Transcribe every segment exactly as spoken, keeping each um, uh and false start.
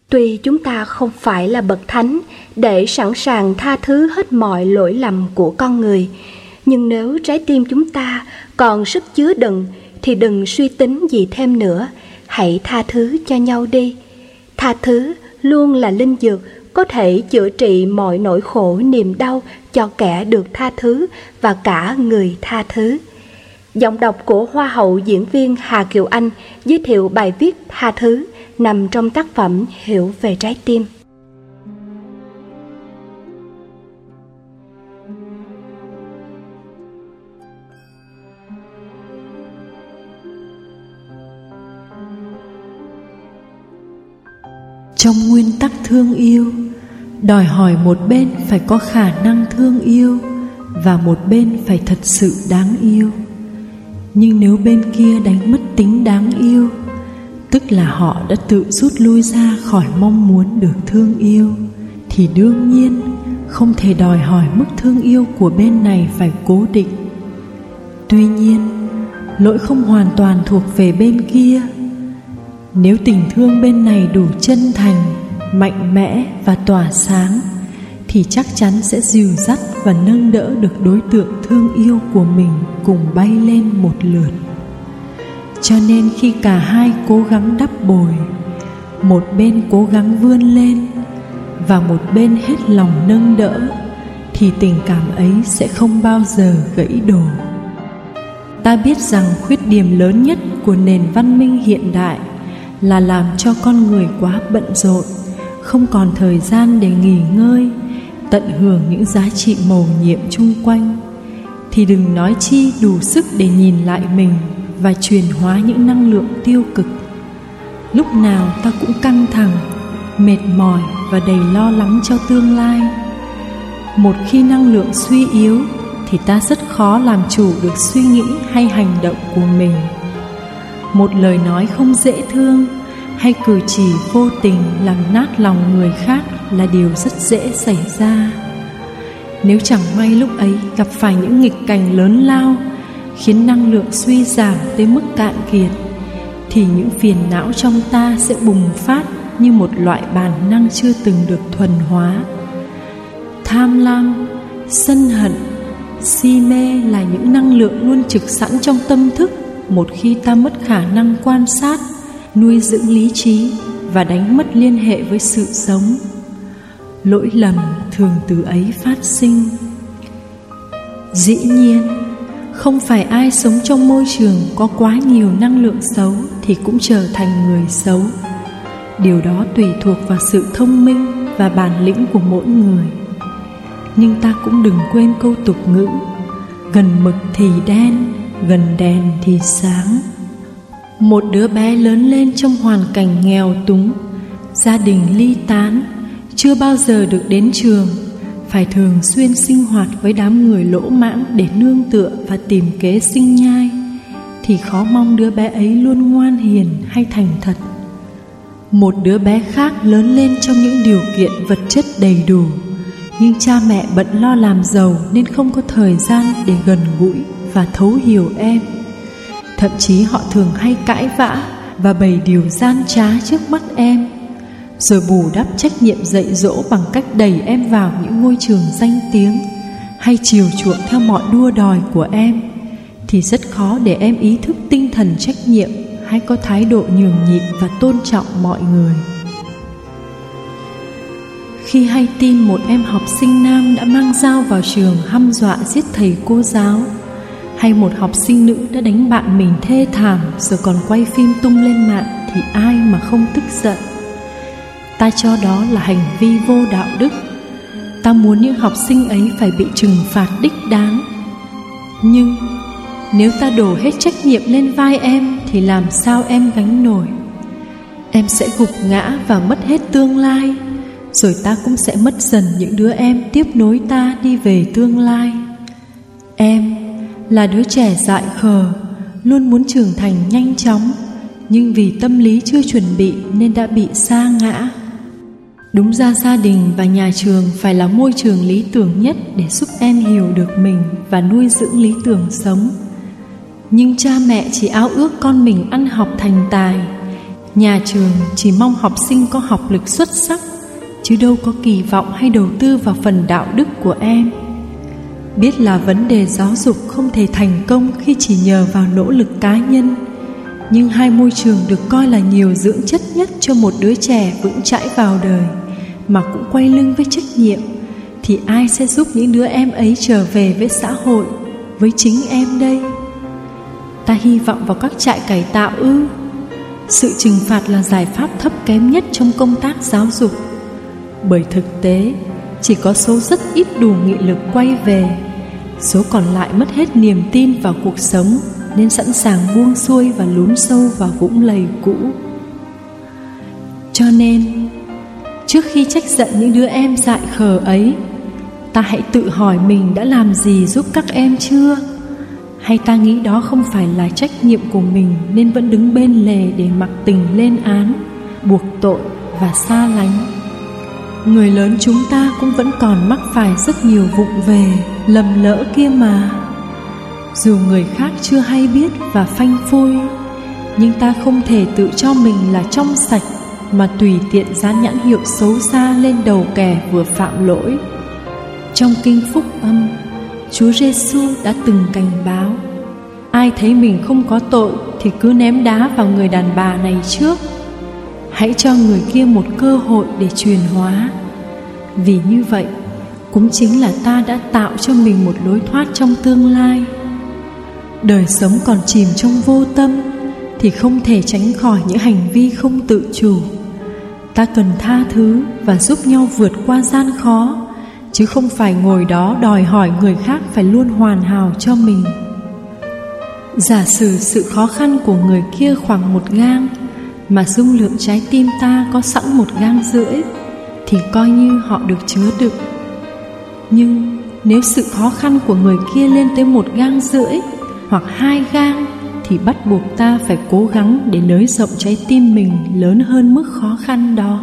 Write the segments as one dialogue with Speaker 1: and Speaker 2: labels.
Speaker 1: Tuy chúng ta không phải là bậc thánh để sẵn sàng tha thứ hết mọi lỗi lầm của con người, nhưng nếu trái tim chúng ta còn sức chứa đựng thì đừng suy tính gì thêm nữa. Hãy tha thứ cho nhau đi. Tha thứ luôn là linh dược có thể chữa trị mọi nỗi khổ niềm đau cho kẻ được tha thứ và cả người tha thứ. Giọng đọc của Hoa hậu diễn viên Hà Kiều Anh giới thiệu bài viết Tha thứ nằm trong tác phẩm Hiểu về trái tim.
Speaker 2: Trong nguyên tắc thương yêu, đòi hỏi một bên phải có khả năng thương yêu và một bên phải thật sự đáng yêu. Nhưng nếu bên kia đánh mất tính đáng yêu, tức là họ đã tự rút lui ra khỏi mong muốn được thương yêu, thì đương nhiên không thể đòi hỏi mức thương yêu của bên này phải cố định. Tuy nhiên, lỗi không hoàn toàn thuộc về bên kia. Nếu tình thương bên này đủ chân thành, mạnh mẽ và tỏa sáng, thì chắc chắn sẽ dìu dắt và nâng đỡ được đối tượng thương yêu của mình cùng bay lên một lượt. Cho nên khi cả hai cố gắng đắp bồi, một bên cố gắng vươn lên và một bên hết lòng nâng đỡ, thì tình cảm ấy sẽ không bao giờ gãy đổ. Ta biết rằng khuyết điểm lớn nhất của nền văn minh hiện đại là làm cho con người quá bận rộn, không còn thời gian để nghỉ ngơi, tận hưởng những giá trị mầu nhiệm chung quanh, thì đừng nói chi đủ sức để nhìn lại mình và chuyển hóa những năng lượng tiêu cực. Lúc nào ta cũng căng thẳng, mệt mỏi và đầy lo lắng cho tương lai. Một khi năng lượng suy yếu thì ta rất khó làm chủ được suy nghĩ hay hành động của mình. Một lời nói không dễ thương hay cử chỉ vô tình làm nát lòng người khác là điều rất dễ xảy ra. Nếu chẳng may lúc ấy gặp phải những nghịch cảnh lớn lao khiến năng lượng suy giảm tới mức cạn kiệt, thì những phiền não trong ta sẽ bùng phát như một loại bản năng chưa từng được thuần hóa. Tham lam, sân hận, si mê là những năng lượng luôn trực sẵn trong tâm thức một khi ta mất khả năng quan sát, nuôi dưỡng lý trí và đánh mất liên hệ với sự sống. Lỗi lầm thường từ ấy phát sinh. Dĩ nhiên, không phải ai sống trong môi trường có quá nhiều năng lượng xấu thì cũng trở thành người xấu. Điều đó tùy thuộc vào sự thông minh và bản lĩnh của mỗi người. Nhưng ta cũng đừng quên câu tục ngữ: gần mực thì đen, gần đèn thì sáng. Một đứa bé lớn lên trong hoàn cảnh nghèo túng, gia đình ly tán, chưa bao giờ được đến trường, phải thường xuyên sinh hoạt với đám người lỗ mãng để nương tựa và tìm kế sinh nhai, thì khó mong đứa bé ấy luôn ngoan hiền hay thành thật. Một đứa bé khác lớn lên trong những điều kiện vật chất đầy đủ, nhưng cha mẹ bận lo làm giàu nên không có thời gian để gần gũi và thấu hiểu em. Thậm chí họ thường hay cãi vã và bày điều gian trá trước mắt em, rồi bù đắp trách nhiệm dạy dỗ bằng cách đẩy em vào những ngôi trường danh tiếng hay chiều chuộng theo mọi đua đòi của em, thì rất khó để em ý thức tinh thần trách nhiệm hay có thái độ nhường nhịn và tôn trọng mọi người. Khi hay tin một em học sinh nam đã mang dao vào trường hăm dọa giết thầy cô giáo, hay một học sinh nữ đã đánh bạn mình thê thảm rồi còn quay phim tung lên mạng, thì ai mà không tức giận. Ta cho đó là hành vi vô đạo đức. Ta muốn những học sinh ấy phải bị trừng phạt đích đáng. Nhưng nếu ta đổ hết trách nhiệm lên vai em thì làm sao em gánh nổi? Em sẽ gục ngã và mất hết tương lai, rồi ta cũng sẽ mất dần những đứa em tiếp nối ta đi về tương lai. Em là đứa trẻ dại khờ, luôn muốn trưởng thành nhanh chóng, nhưng vì tâm lý chưa chuẩn bị nên đã bị sa ngã. Đúng ra gia đình và nhà trường phải là môi trường lý tưởng nhất để giúp em hiểu được mình và nuôi dưỡng lý tưởng sống. Nhưng cha mẹ chỉ ao ước con mình ăn học thành tài, Nhà trường chỉ mong học sinh có học lực xuất sắc, chứ đâu có kỳ vọng hay đầu tư vào phần đạo đức của em. Biết là vấn đề giáo dục không thể thành công khi chỉ nhờ vào nỗ lực cá nhân, nhưng hai môi trường được coi là nhiều dưỡng chất nhất cho một đứa trẻ vững chãi vào đời mà cũng quay lưng với trách nhiệm, thì ai sẽ giúp những đứa em ấy trở về với xã hội, với chính em đây? Ta hy vọng vào các trại cải tạo ư? Sự trừng phạt là giải pháp thấp kém nhất trong công tác giáo dục, bởi thực tế chỉ có số rất ít đủ nghị lực quay về, số còn lại mất hết niềm tin vào cuộc sống, nên sẵn sàng buông xuôi và lún sâu vào vũng lầy cũ. Cho nên, trước khi trách giận những đứa em dại khờ ấy, ta hãy tự hỏi mình đã làm gì giúp các em chưa? Hay ta nghĩ đó không phải là trách nhiệm của mình, nên vẫn đứng bên lề để mặc tình lên án, buộc tội và xa lánh? Người lớn chúng ta cũng vẫn còn mắc phải rất nhiều vụng về, lầm lỡ kia mà. Dù người khác chưa hay biết và phanh phui, nhưng ta không thể tự cho mình là trong sạch mà tùy tiện dán nhãn hiệu xấu xa lên đầu kẻ vừa phạm lỗi. Trong kinh Phúc Âm, Chúa Giêsu đã từng cảnh báo: ai thấy mình không có tội thì cứ ném đá vào người đàn bà này trước. Hãy cho người kia một cơ hội để chuyển hóa. Vì như vậy cũng chính là ta đã tạo cho mình một lối thoát trong tương lai. Đời sống còn chìm trong vô tâm thì không thể tránh khỏi những hành vi không tự chủ. Ta cần tha thứ và giúp nhau vượt qua gian khó, chứ không phải ngồi đó đòi hỏi người khác phải luôn hoàn hảo cho mình. Giả sử sự khó khăn của người kia khoảng một gang, mà dung lượng trái tim ta có sẵn một gang rưỡi, thì coi như họ được chứa đựng. Nhưng nếu sự khó khăn của người kia lên tới một gang rưỡi hoặc hai gang, thì bắt buộc ta phải cố gắng để nới rộng trái tim mình lớn hơn mức khó khăn đó.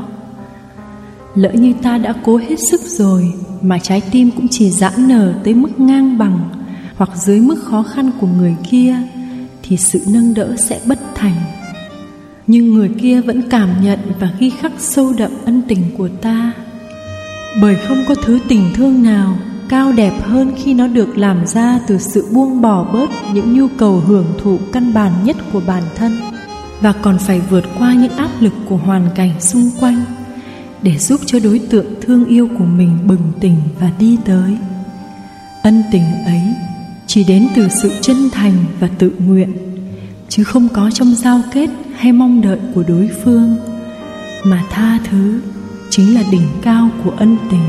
Speaker 2: Lỡ như ta đã cố hết sức rồi mà trái tim cũng chỉ giãn nở tới mức ngang bằng hoặc dưới mức khó khăn của người kia, thì sự nâng đỡ sẽ bất thành. Nhưng người kia vẫn cảm nhận và ghi khắc sâu đậm ân tình của ta, bởi không có thứ tình thương nào cao đẹp hơn khi nó được làm ra từ sự buông bỏ bớt những nhu cầu hưởng thụ căn bản nhất của bản thân, và còn phải vượt qua những áp lực của hoàn cảnh xung quanh để giúp cho đối tượng thương yêu của mình bừng tỉnh và đi tới. Ân tình ấy chỉ đến từ sự chân thành và tự nguyện, chứ không có trong giao kết hay mong đợi của đối phương, mà tha thứ chính là đỉnh cao của ân tình.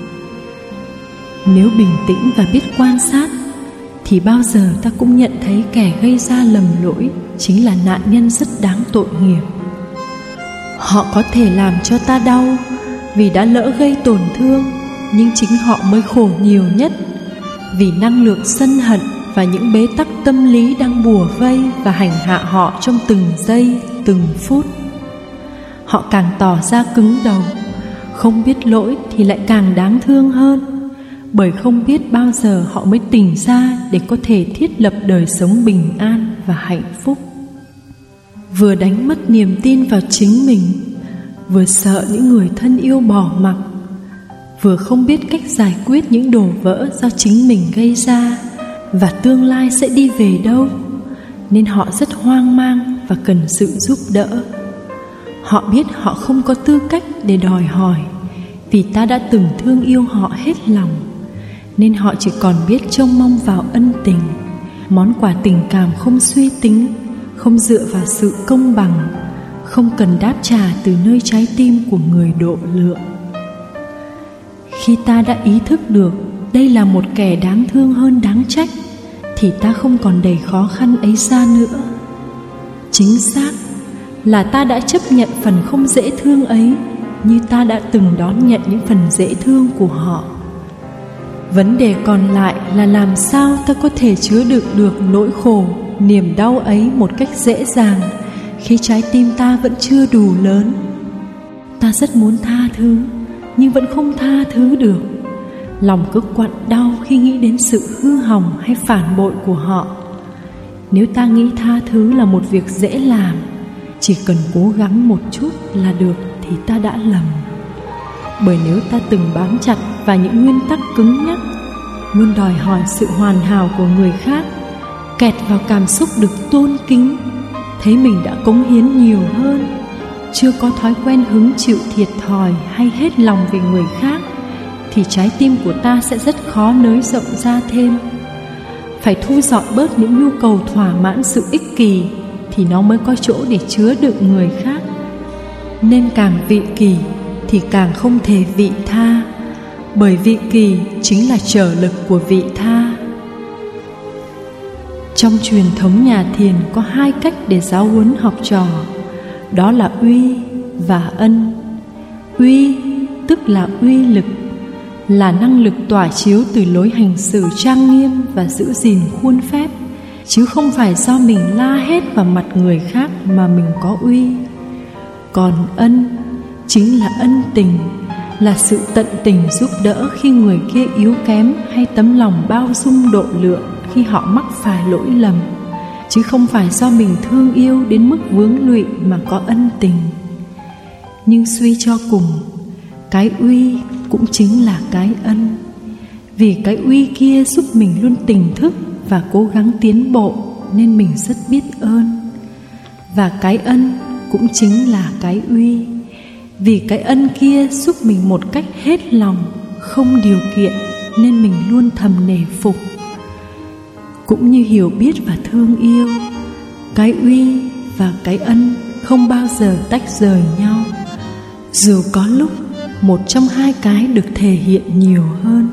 Speaker 2: Nếu bình tĩnh và biết quan sát, thì bao giờ ta cũng nhận thấy kẻ gây ra lầm lỗi chính là nạn nhân rất đáng tội nghiệp. Họ có thể làm cho ta đau vì đã lỡ gây tổn thương, nhưng chính họ mới khổ nhiều nhất, vì năng lượng sân hận và những bế tắc tâm lý đang bủa vây và hành hạ họ trong từng giây, từng phút. Họ càng tỏ ra cứng đầu, không biết lỗi thì lại càng đáng thương hơn, bởi không biết bao giờ họ mới tỉnh ra để có thể thiết lập đời sống bình an và hạnh phúc. Vừa đánh mất niềm tin vào chính mình, vừa sợ những người thân yêu bỏ mặc, vừa không biết cách giải quyết những đổ vỡ do chính mình gây ra và tương lai sẽ đi về đâu, nên họ rất hoang mang và cần sự giúp đỡ. Họ biết họ không có tư cách để đòi hỏi, vì ta đã từng thương yêu họ hết lòng, nên họ chỉ còn biết trông mong vào ân tình, món quà tình cảm không suy tính, không dựa vào sự công bằng, không cần đáp trả từ nơi trái tim của người độ lượng. Khi ta đã ý thức được đây là một kẻ đáng thương hơn đáng trách, thì ta không còn đẩy khó khăn ấy ra nữa. Chính xác là ta đã chấp nhận phần không dễ thương ấy, như ta đã từng đón nhận những phần dễ thương của họ. Vấn đề còn lại là làm sao ta có thể chứa đựng được nỗi khổ, niềm đau ấy một cách dễ dàng khi trái tim ta vẫn chưa đủ lớn. Ta rất muốn tha thứ, nhưng vẫn không tha thứ được. Lòng cứ quặn đau khi nghĩ đến sự hư hỏng hay phản bội của họ. Nếu ta nghĩ tha thứ là một việc dễ làm, Chỉ cần cố gắng một chút là được thì ta đã lầm. Bởi nếu ta từng bám chặt vào những nguyên tắc cứng nhắc, luôn đòi hỏi sự hoàn hảo của người khác, kẹt vào cảm xúc được tôn kính, thấy mình đã cống hiến nhiều hơn, chưa có thói quen hứng chịu thiệt thòi hay hết lòng vì người khác, thì trái tim của ta sẽ rất khó nới rộng ra thêm. Phải thu dọn bớt những nhu cầu thỏa mãn sự ích kỷ thì nó mới có chỗ để chứa đựng người khác. Nên càng vị kỷ thì càng không thể vị tha, bởi vị kỷ chính là trở lực của vị tha. Trong truyền thống nhà thiền có hai cách để giáo huấn học trò, đó là uy và ân. Uy tức là uy lực, là năng lực tỏa chiếu từ lối hành xử trang nghiêm và giữ gìn khuôn phép, chứ không phải do mình la hét vào mặt người khác mà mình có uy. Còn ân chính là ân tình, là sự tận tình giúp đỡ khi người kia yếu kém, hay tấm lòng bao dung độ lượng khi họ mắc phải lỗi lầm, chứ không phải do mình thương yêu đến mức vướng lụy mà có ân tình. Nhưng suy cho cùng, cái uy cũng chính là cái ân, vì cái uy kia giúp mình luôn tỉnh thức và cố gắng tiến bộ, nên mình rất biết ơn. Và cái ân cũng chính là cái uy, vì cái ân kia giúp mình một cách hết lòng, không điều kiện, nên mình luôn thầm nể phục. Cũng như hiểu biết và thương yêu, cái uy và cái ân không bao giờ tách rời nhau, dù có lúc một trong hai cái được thể hiện nhiều hơn.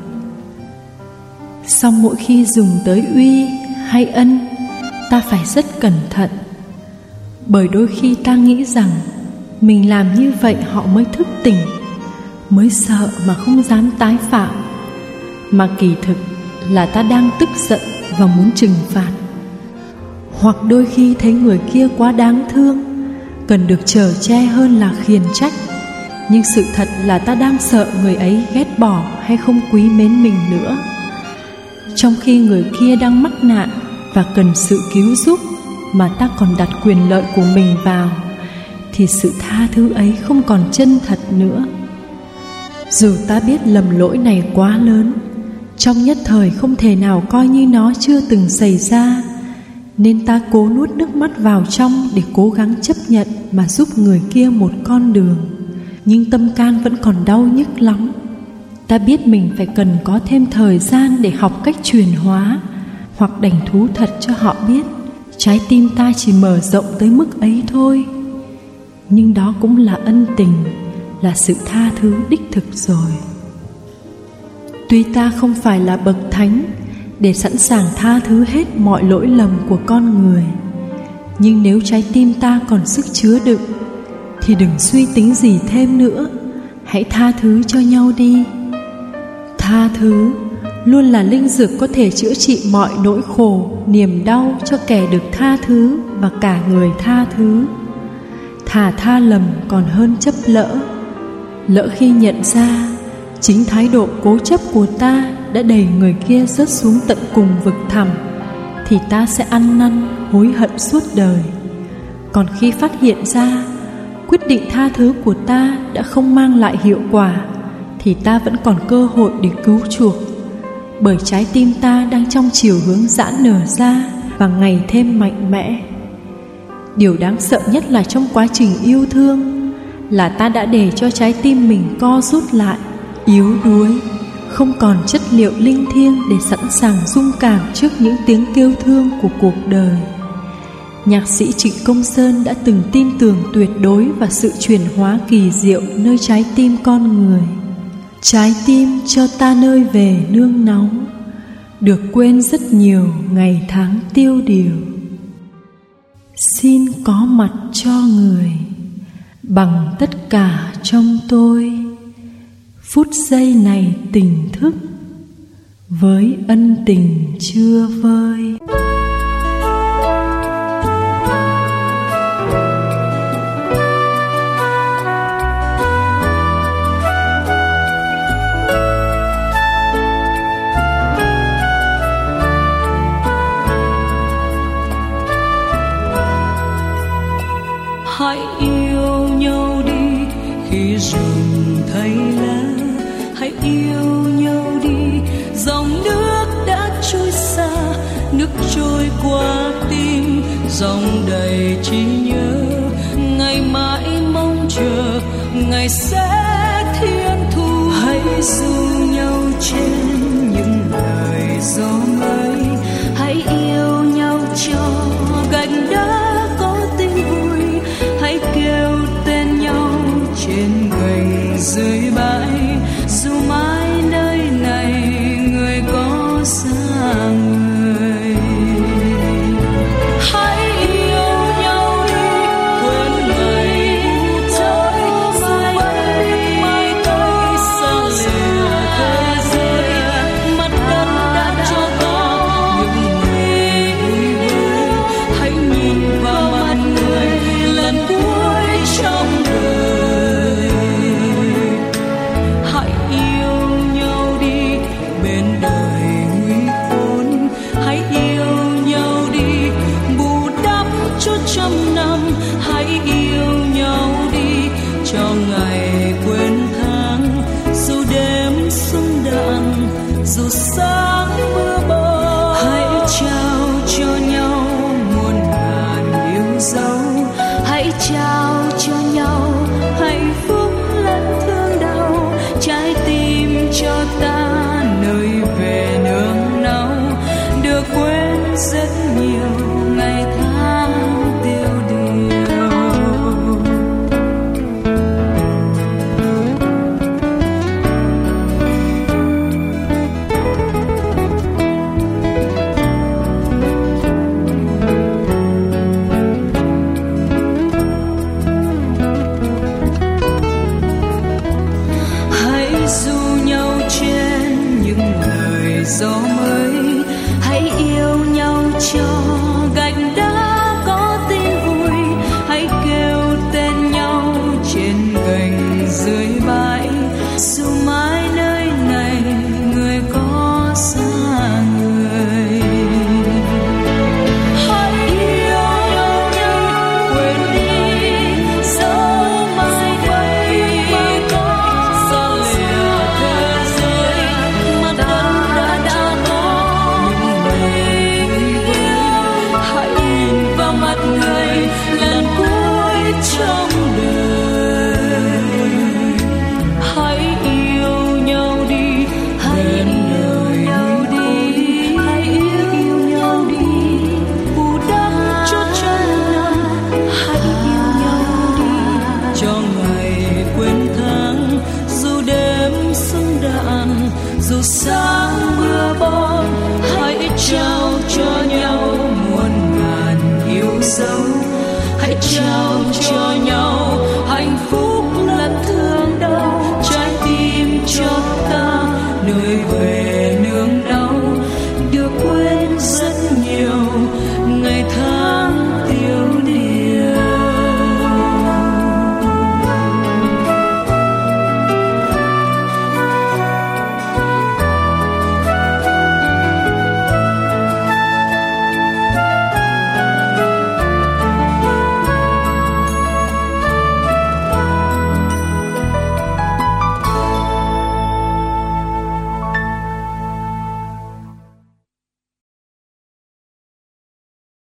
Speaker 2: Song mỗi khi dùng tới uy hay ân, ta phải rất cẩn thận, bởi đôi khi ta nghĩ rằng mình làm như vậy họ mới thức tỉnh, mới sợ mà không dám tái phạm, mà kỳ thực là ta đang tức giận và muốn trừng phạt. Hoặc đôi khi thấy người kia quá đáng thương, cần được chở che hơn là khiển trách, nhưng sự thật là ta đang sợ người ấy ghét bỏ hay không quý mến mình nữa. Trong khi người kia đang mắc nạn và cần sự cứu giúp, mà ta còn đặt quyền lợi của mình vào, thì sự tha thứ ấy không còn chân thật nữa. Dù ta biết lầm lỗi này quá lớn, trong nhất thời không thể nào coi như nó chưa từng xảy ra, nên ta cố nuốt nước mắt vào trong để cố gắng chấp nhận mà giúp người kia một con đường. Nhưng tâm can vẫn còn đau nhức lắm. Ta biết mình phải cần có thêm thời gian để học cách chuyển hóa, hoặc đành thú thật cho họ biết trái tim ta chỉ mở rộng tới mức ấy thôi. Nhưng đó cũng là ân tình, là sự tha thứ đích thực rồi. Tuy ta không phải là bậc thánh để sẵn sàng tha thứ hết mọi lỗi lầm của con người, nhưng nếu trái tim ta còn sức chứa đựng thì đừng suy tính gì thêm nữa. Hãy tha thứ cho nhau đi. Tha thứ luôn là linh dược có thể chữa trị mọi nỗi khổ, niềm đau cho kẻ được tha thứ và cả người tha thứ. Thà tha lầm còn hơn chấp lỡ. Lỡ khi nhận ra chính thái độ cố chấp của ta đã đẩy người kia rớt xuống tận cùng vực thẳm, thì ta sẽ ăn năn hối hận suốt đời. Còn khi phát hiện ra quyết định tha thứ của ta đã không mang lại hiệu quả, thì ta vẫn còn cơ hội để cứu chuộc, bởi trái tim ta đang trong chiều hướng giãn nở ra và ngày thêm mạnh mẽ. Điều đáng sợ nhất là trong quá trình yêu thương là ta đã để cho trái tim mình co rút lại, yếu đuối, không còn chất liệu linh thiêng để sẵn sàng rung cảm trước những tiếng kêu thương của cuộc đời. Nhạc sĩ Trịnh Công Sơn đã từng tin tưởng tuyệt đối vào sự chuyển hóa kỳ diệu nơi trái tim con người. Trái tim cho ta nơi về nương náu, được quên rất nhiều ngày tháng tiêu điều. Xin có mặt cho người bằng tất cả trong tôi, phút giây này tỉnh thức với ân tình chưa vơi.
Speaker 3: trùng thay lá, hãy yêu nhau đi. Dòng nước đã trôi xa, nước trôi qua tim, dòng đầy trí nhớ. Ngày mãi mong chờ, ngày sẽ thiên thu. Hãy du nhau trên những lời gió mây, hãy yêu nhau cho gạch đá có tin vui. Hãy kêu tên nhau trên gành dưới bãi, dù mãi